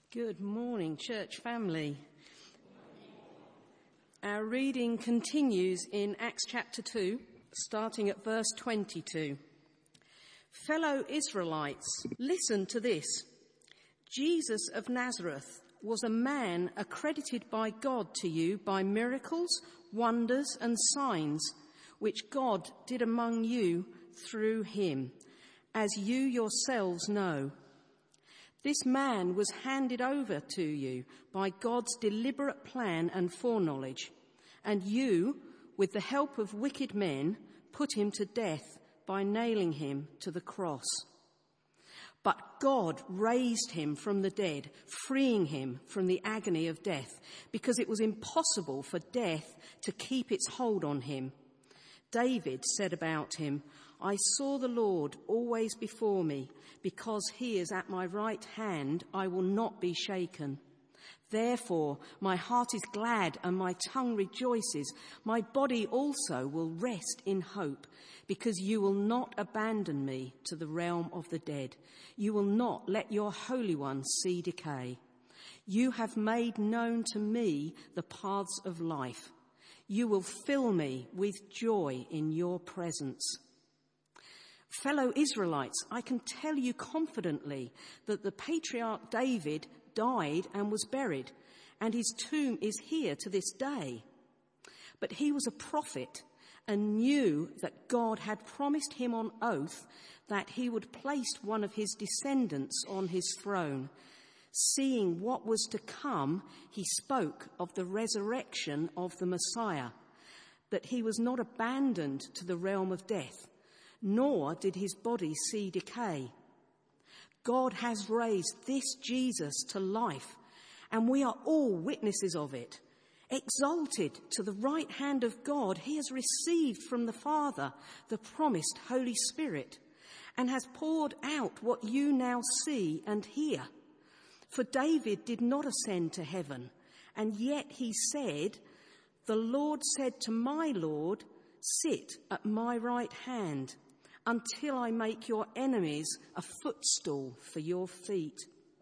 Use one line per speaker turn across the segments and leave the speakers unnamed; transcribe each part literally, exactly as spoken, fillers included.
Good morning, church family. Our reading continues in Acts chapter two, starting at verse twenty-two. Fellow Israelites, listen to this. Jesus of Nazareth was a man accredited by God to you by miracles, wonders and signs, which God did among you through him, as you yourselves know. This man was handed over to you by God's deliberate plan and foreknowledge, and you, with the help of wicked men, put him to death by nailing him to the cross. But God raised him from the dead, freeing him from the agony of death, because it was impossible for death to keep its hold on him. David said about him, I saw the Lord always before me. Because he is at my right hand, I will not be shaken. Therefore, my heart is glad and my tongue rejoices. My body also will rest in hope, because you will not abandon me to the realm of the dead. You will not let your Holy One see decay. You have made known to me the paths of life. You will fill me with joy in your presence. Fellow Israelites, I can tell you confidently that the patriarch David died and was buried, and his tomb is here to this day. But he was a prophet and knew that God had promised him on oath that he would place one of his descendants on his throne. Seeing what was to come, he spoke of the resurrection of the Messiah, that he was not abandoned to the realm of death, nor did his body see decay. God has raised this Jesus to life, and we are all witnesses of it. Exalted to the right hand of God, he has received from the Father the promised Holy Spirit, and has poured out what you now see and hear. For David did not ascend to heaven, and yet he said, the Lord said to my Lord, sit at my right hand, until I make your enemies a footstool for your feet.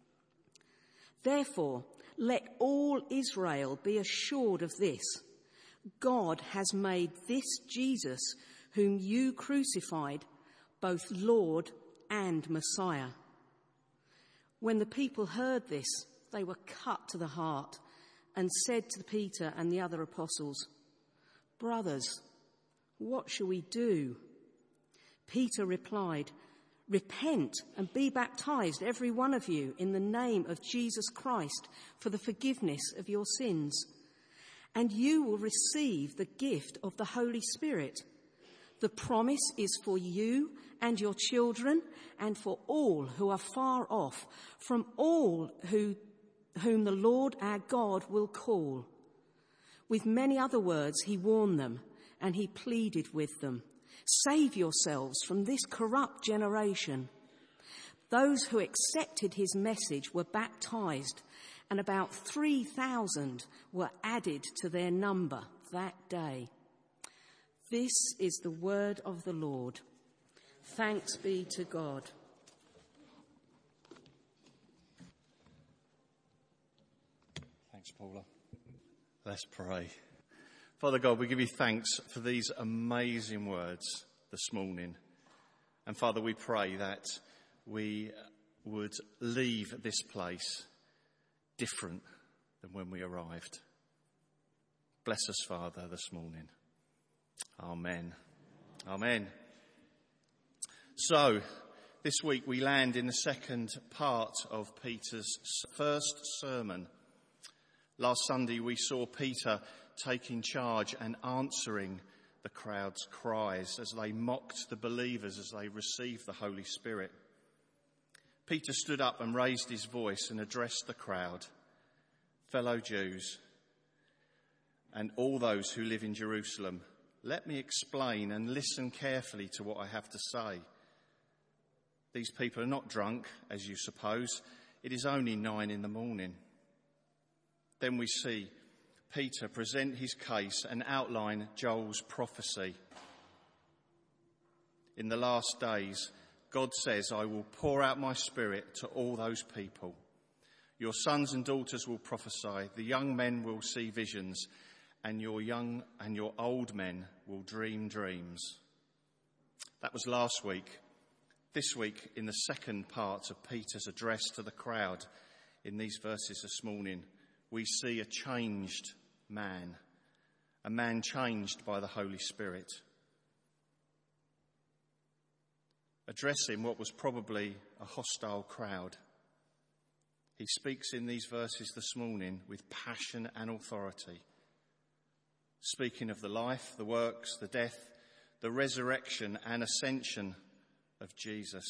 Therefore, let all Israel be assured of this. God has made this Jesus, whom you crucified, both Lord and Messiah. When the people heard this, they were cut to the heart and said to Peter and the other apostles, Brothers, what shall we do? Peter replied, Repent and be baptized, every one of you, in the name of Jesus Christ for the forgiveness of your sins, and you will receive the gift of the Holy Spirit. The promise is for you and your children and for all who are far off, from all who, whom the Lord our God will call. With many other words he warned them, and he pleaded with them, Save yourselves from this corrupt generation. Those who accepted his message were baptized, and about three thousand were added to their number that day. This is the word of the Lord. Thanks be to God.
Thanks, Paula. Let's pray. Father God, we give you thanks for these amazing words this morning. And Father, we pray that we would leave this place different than when we arrived. Bless us, Father, this morning. Amen. Amen. So, this week we land in the second part of Peter's first sermon. Last Sunday we saw Peter taking charge and answering the crowd's cries as they mocked the believers as they received the Holy Spirit. Peter stood up and raised his voice and addressed the crowd, fellow Jews, and all those who live in Jerusalem. Let me explain and listen carefully to what I have to say. These people are not drunk, as you suppose. It is only nine in the morning. Then we see Peter present his case and outline Joel's prophecy. In the last days, God says, I will pour out my spirit to all those people. Your sons and daughters will prophesy, the young men will see visions, and your young and your old men will dream dreams. That was last week. This week, in the second part of Peter's address to the crowd in these verses this morning, we see a changed man, a man changed by the Holy Spirit, addressing what was probably a hostile crowd. He speaks in these verses this morning with passion and authority, speaking of the life, the works, the death, the resurrection and ascension of Jesus.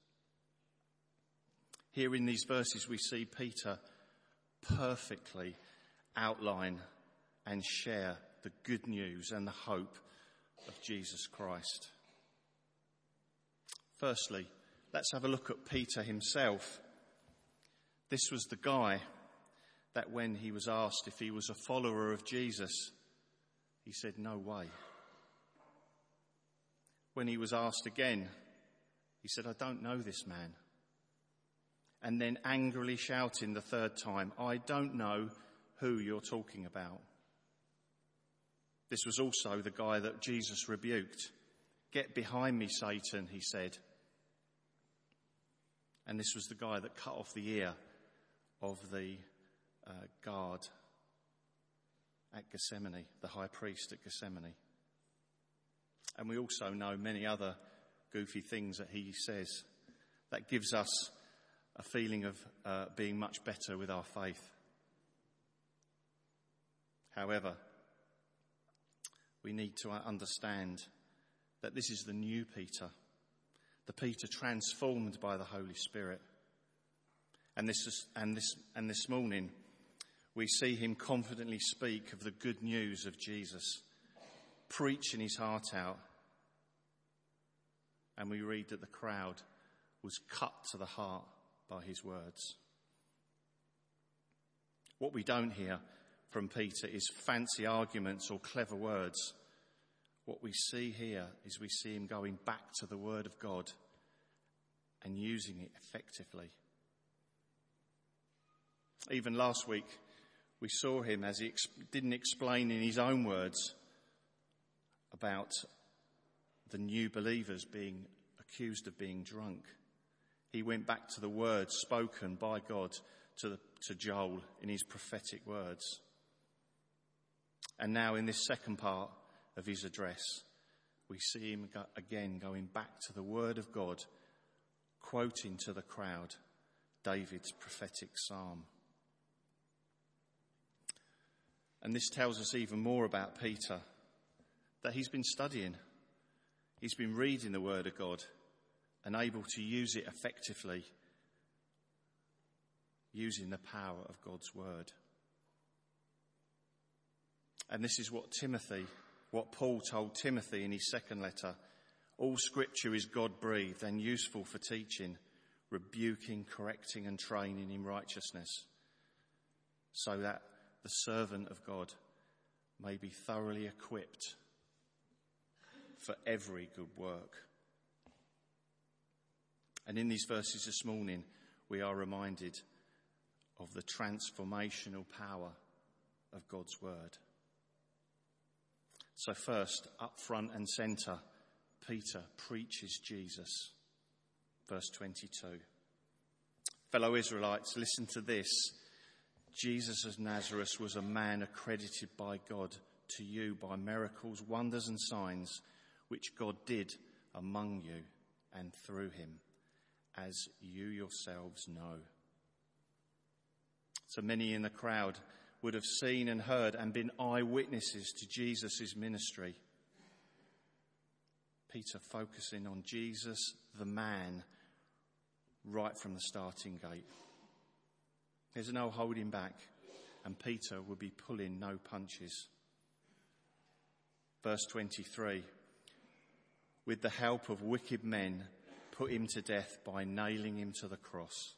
Here in these verses we see Peter perfectly outline and share the good news and the hope of Jesus Christ. Firstly, let's have a look at Peter himself. This was the guy that when he was asked if he was a follower of Jesus, he said, "No way." When he was asked again, he said, "I don't know this man." And then angrily shouting the third time, "I don't know who you're talking about." This was also the guy that Jesus rebuked. "Get behind me, Satan," he said. And this was the guy that cut off the ear of the uh, guard at Gethsemane, the high priest at Gethsemane. And we also know many other goofy things that he says. That gives us a feeling of uh, being much better with our faith. However, we need to understand that this is the new Peter, the Peter transformed by the Holy Spirit. And this is, and this and this morning we see him confidently speak of the good news of Jesus, preaching his heart out. And we read that the crowd was cut to the heart by his words. What we don't hear from Peter is fancy arguments or clever words. What we see here is we see him going back to the Word of God and using it effectively. Even last week, we saw him as he ex- didn't explain in his own words about the new believers being accused of being drunk. He went back to the words spoken by God to, the, to Joel in his prophetic words. And now in this second part of his address, we see him go, again going back to the Word of God, quoting to the crowd David's prophetic psalm. And this tells us even more about Peter, that he's been studying. He's been reading the Word of God and able to use it effectively, using the power of God's Word. And this is what Timothy, what Paul told Timothy in his second letter. All Scripture is God-breathed and useful for teaching, rebuking, correcting and training in righteousness, so that the servant of God may be thoroughly equipped for every good work. And in these verses this morning, we are reminded of the transformational power of God's Word. So first, up front and centre, Peter preaches Jesus. Verse twenty-two. Fellow Israelites, listen to this. Jesus of Nazareth was a man accredited by God to you by miracles, wonders and signs, which God did among you and through him, as you yourselves know. So many in the crowd would have seen and heard and been eyewitnesses to Jesus' ministry. Peter focusing on Jesus, the man, right from the starting gate. There's no holding back, and Peter would be pulling no punches. Verse twenty-three, with the help of wicked men, put him to death by nailing him to the cross.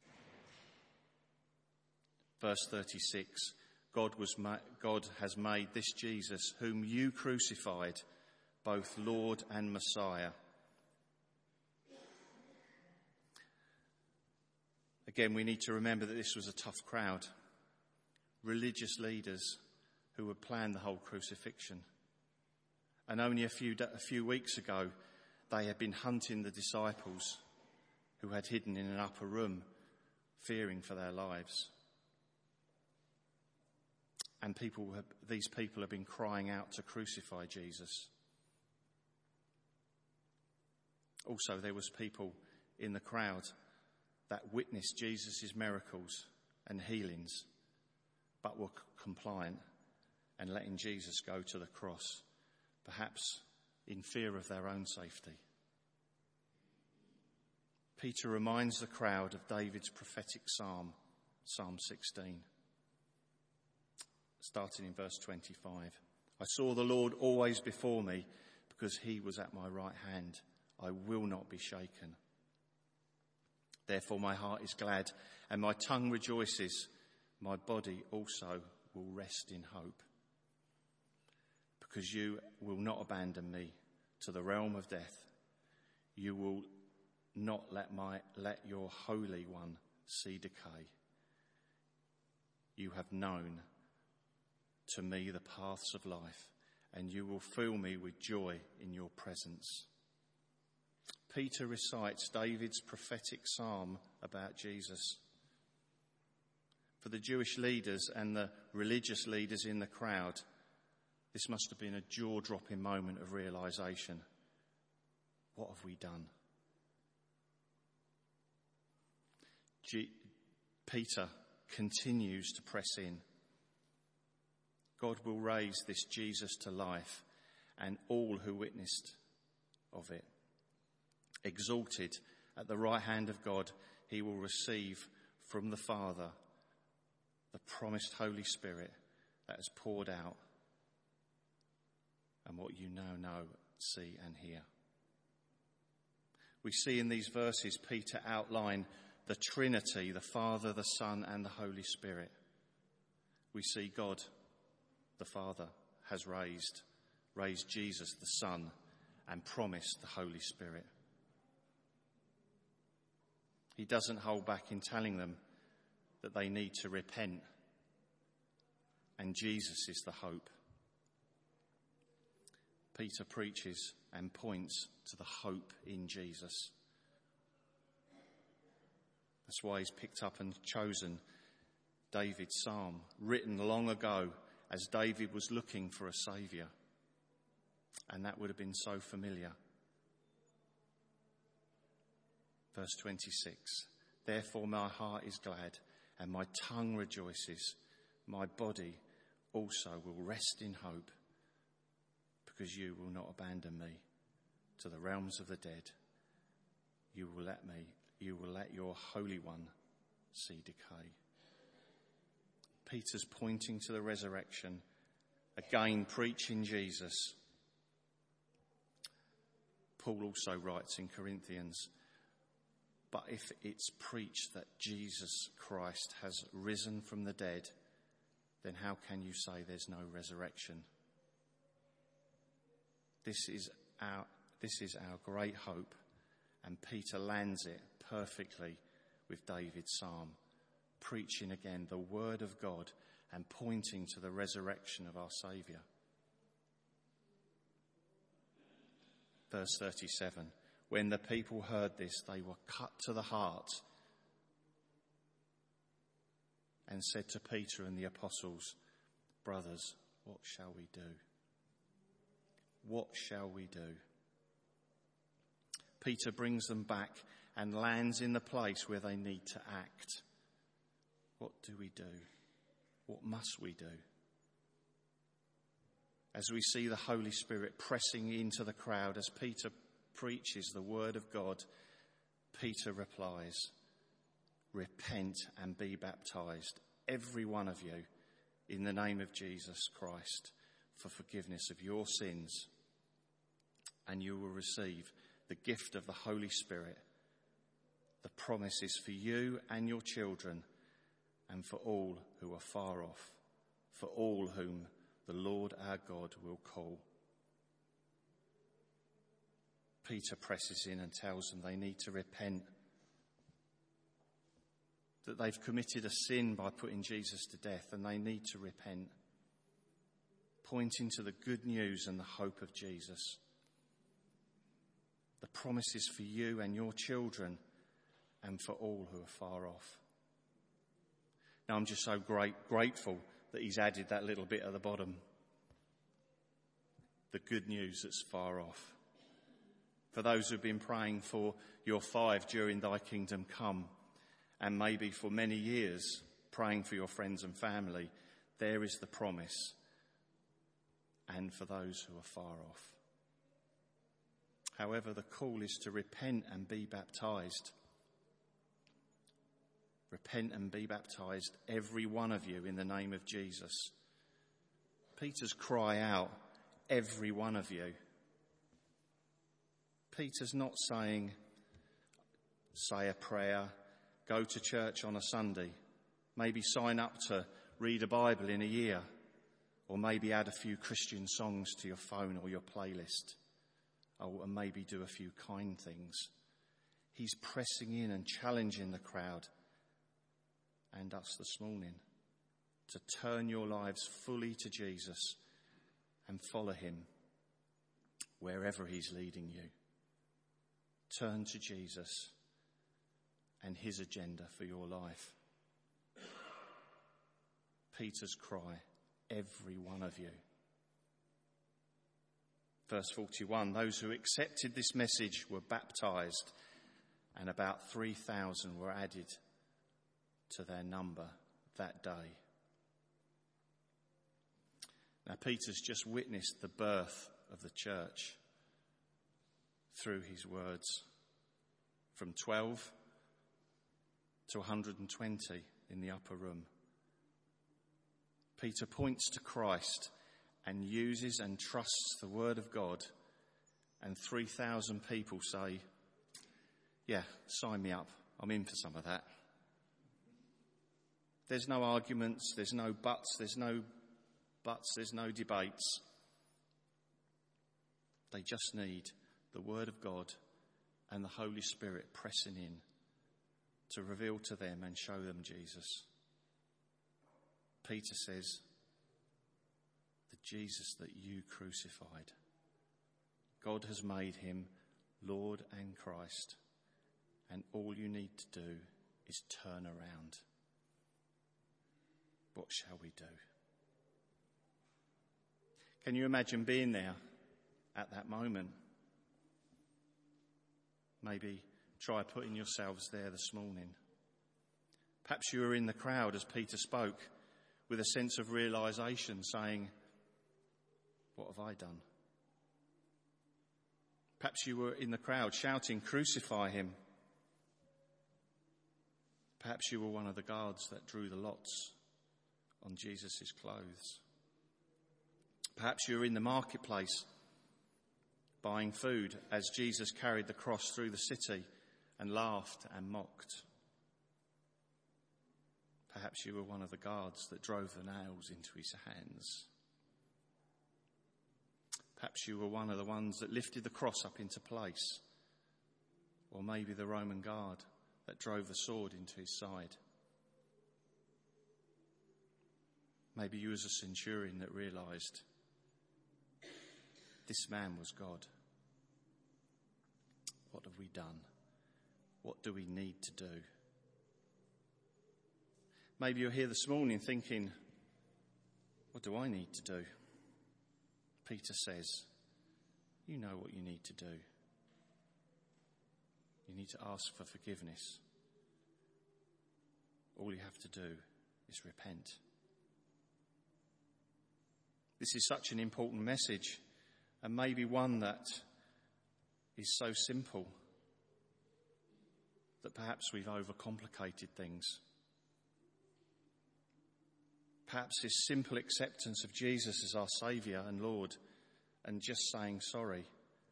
Verse thirty-six, God, was ma- God has made this Jesus, whom you crucified, both Lord and Messiah. Again, we need to remember that this was a tough crowd. Religious leaders who had planned the whole crucifixion. And only a few, a few weeks ago, they had been hunting the disciples who had hidden in an upper room, fearing for their lives. And people have, these people have been crying out to crucify Jesus. Also, there was people in the crowd that witnessed Jesus' miracles and healings, but were compliant and letting Jesus go to the cross, perhaps in fear of their own safety. Peter reminds the crowd of David's prophetic psalm, Psalm sixteen, starting in verse twenty-five. I saw the Lord always before me, because he was at my right hand. I will not be shaken. Therefore my heart is glad, and my tongue rejoices. My body also will rest in hope. Because you will not abandon me to the realm of death. You will not let my let your Holy One see decay. You have known to me the paths of life, and you will fill me with joy in your presence. Peter recites David's prophetic psalm about Jesus. For the Jewish leaders and the religious leaders in the crowd, this must have been a jaw-dropping moment of realisation. What have we done? G- Peter continues to press in. God will raise this Jesus to life, and all who witnessed of it. Exalted at the right hand of God, he will receive from the Father the promised Holy Spirit that is poured out, and what you now know, see and hear. We see in these verses Peter outline the Trinity, the Father, the Son and the Holy Spirit. We see God, the Father, has raised, raised Jesus, the Son, and promised the Holy Spirit. He doesn't hold back in telling them that they need to repent, and Jesus is the hope. Peter preaches and points to the hope in Jesus. That's why he's picked up and chosen David's psalm, written long ago as David was looking for a saviour. And that would have been so familiar. Verse twenty-six, therefore my heart is glad and my tongue rejoices. My body also will rest in hope, because you will not abandon me to the realms of the dead. You will let me, you will let your Holy One see decay. Peter's pointing to the resurrection, again preaching Jesus. Paul also writes in Corinthians, but if it's preached that Jesus Christ has risen from the dead, then how can you say there's no resurrection? This is our, this is our great hope, and Peter lands it perfectly with David's psalm, preaching again the word of God and pointing to the resurrection of our Saviour. Verse thirty-seven, when the people heard this, they were cut to the heart and said to Peter and the apostles, brothers, what shall we do? What shall we do? Peter brings them back and lands in the place where they need to act. What do we do? What must we do? As we see the Holy Spirit pressing into the crowd as Peter preaches the word of God, Peter replies, repent and be baptized, every one of you, in the name of Jesus Christ, for forgiveness of your sins, and you will receive the gift of the Holy Spirit. The promise is for you and your children, and for all who are far off, for all whom the Lord our God will call. Peter presses in and tells them they need to repent. that they've committed a sin by putting Jesus to death and they need to repent, pointing to the good news and the hope of Jesus. The promises for you and your children and for all who are far off. Now, I'm just so great, grateful that he's added that little bit at the bottom. The good news that's far off. For those who've been praying for your five during Thy Kingdom Come, and maybe for many years praying for your friends and family, there is the promise. And for those who are far off. However, the call is to repent and be baptised. Repent and be baptised, every one of you, in the name of Jesus. Peter's cry out, every one of you. Peter's not saying, say a prayer, go to church on a Sunday, maybe sign up to read a Bible in a year, or maybe add a few Christian songs to your phone or your playlist, or maybe do a few kind things. He's pressing in and challenging the crowd and us this morning to turn your lives fully to Jesus and follow him wherever he's leading you. Turn to Jesus and his agenda for your life. Peter's cry, every one of you. Verse forty-one, those who accepted this message were baptised, and about three thousand were added to their number that day. Now, Peter's just witnessed the birth of the church through his words, from twelve to one hundred twenty in the upper room. Peter points to Christ and uses and trusts the word of God, and three thousand people say, yeah, sign me up, I'm in for some of that. There's no arguments, there's no buts, there's no buts, there's no debates. They just need the word of God and the Holy Spirit pressing in to reveal to them and show them Jesus. Peter says, the Jesus that you crucified, God has made him Lord and Christ, and all you need to do is turn around. What shall we do? Can you imagine being there at that moment? Maybe try putting yourselves there this morning. Perhaps you were in the crowd as Peter spoke with a sense of realisation, saying, what have I done? Perhaps you were in the crowd shouting, crucify him. Perhaps you were one of the guards that drew the lots on Jesus' clothes. Perhaps you were in the marketplace buying food as Jesus carried the cross through the city and laughed and mocked. Perhaps you were one of the guards that drove the nails into his hands. Perhaps you were one of the ones that lifted the cross up into place. Or maybe the Roman guard that drove the sword into his side. Maybe you was a centurion that realised this man was God. What have we done? What do we need to do? Maybe you're here this morning thinking, what do I need to do? Peter says, you know what you need to do. You need to ask for forgiveness. All you have to do is repent. This is such an important message, and maybe one that is so simple that perhaps we've overcomplicated things. Perhaps his simple acceptance of Jesus as our Saviour and Lord and just saying sorry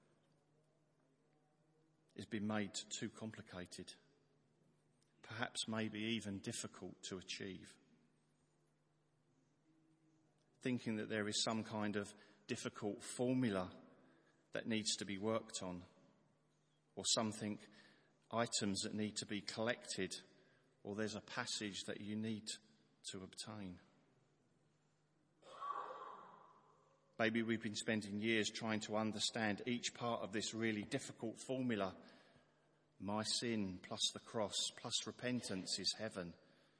has been made too complicated. Perhaps maybe even difficult to achieve. Thinking that there is some kind of difficult formula that needs to be worked on, or something, items that need to be collected, or there's a passage that you need to obtain. Maybe we've been spending years trying to understand each part of this really difficult formula. My sin plus the cross plus repentance is heaven.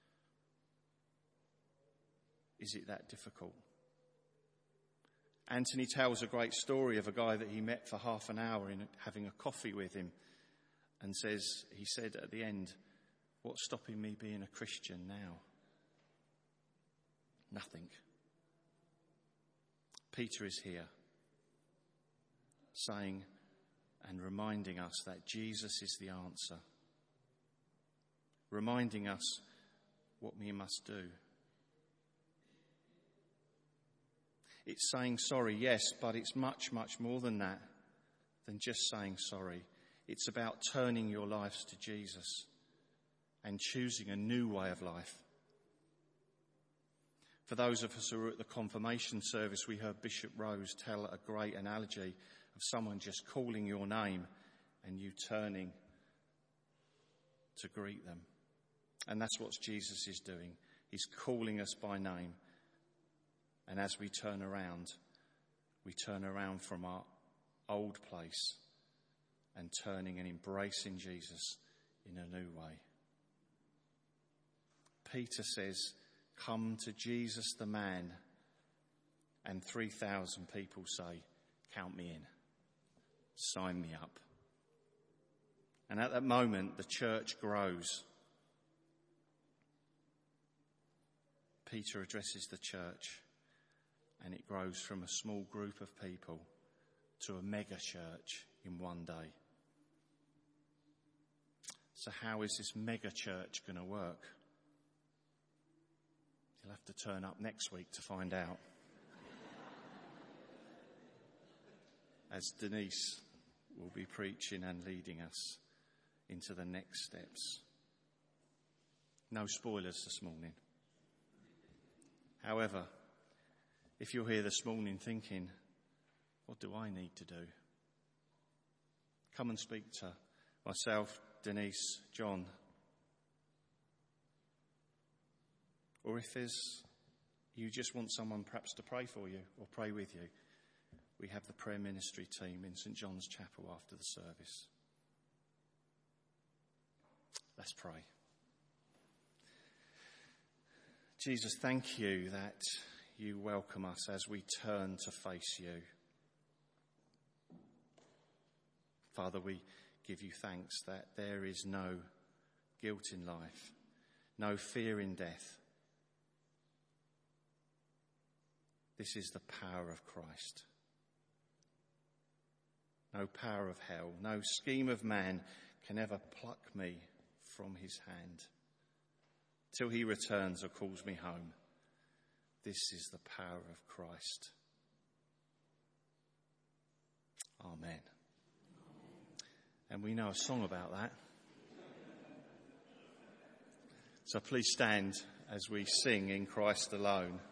Is it that difficult? Anthony tells a great story of a guy that he met for half an hour in having a coffee with him, and says, he said at the end, "What's stopping me being a Christian now?" Nothing. Peter is here, saying and reminding us that Jesus is the answer, reminding us what we must do. It's saying sorry, yes, but it's much, much more than that, than just saying sorry. It's about turning your lives to Jesus and choosing a new way of life. For those of us who were at the confirmation service, we heard Bishop Rose tell a great analogy of someone just calling your name and you turning to greet them. And that's what Jesus is doing. He's calling us by name. And as we turn around, we turn around from our old place and turning and embracing Jesus in a new way. Peter says, "Come to Jesus the man," and three thousand people say, "Count me in. Sign me up." And at that moment, the church grows. Peter addresses the church, and it grows from a small group of people to a mega church in one day. So how is this mega church going to work? You'll have to turn up next week to find out. As Denise will be preaching and leading us into the next steps. No spoilers this morning. However, if you're here this morning thinking, what do I need to do? Come and speak to myself, Denise, John. Or if there's, you just want someone perhaps to pray for you or pray with you, we have the prayer ministry team in St John's Chapel after the service. Let's pray. Jesus, thank you that you welcome us as we turn to face you. Father, we give you thanks that there is no guilt in life, no fear in death. This is the power of Christ. No power of hell, no scheme of man can ever pluck me from his hand. Till he returns or calls me home, this is the power of Christ. Amen. And we know a song about that. So please stand as we sing In Christ Alone.